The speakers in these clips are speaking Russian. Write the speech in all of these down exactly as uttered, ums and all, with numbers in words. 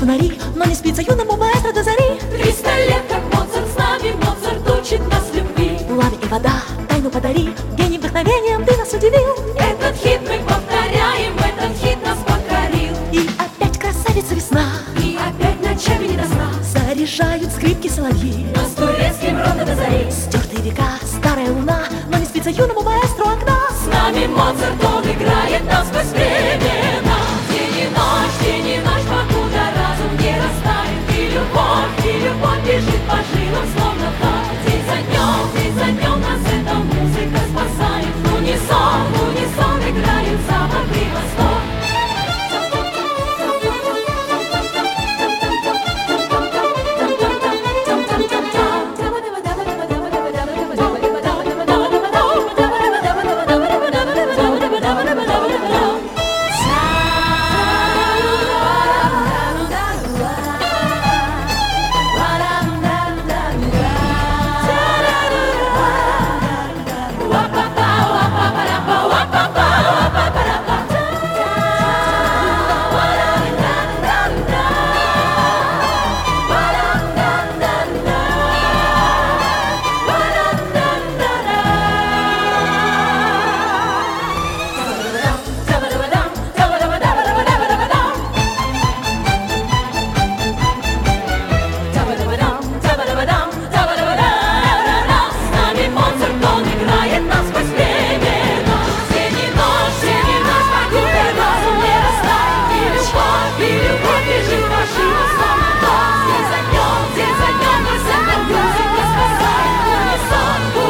фонари, но не спится юному маэстро до зари. Триста лет, как Моцарт с нами, Моцарт учит нас любви. Пламя и вода, тайну подари, гений вдохновением ты нас удивил. Этот хит мы повторяем, этот хит нас покорил. И опять красавица весна, и опять ночами не до сна заряжают скрипки соловьи. Но с турецким ровно до зари. Стертые века, старая луна, но не спится юному маэстро окна. С нами Моцарт, он играет нас сквозь времена. День и ночь, день и ночь, покуда разум не растает. И любовь, и любовь бежит по жилам, словно так. День за днем, день за днем нас эта музыка спасает. В унисон, в унисон играют запад и восток.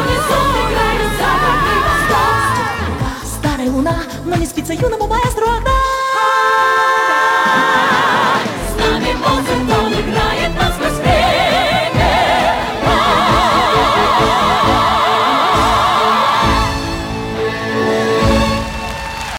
Но не спится юному маэстро окна.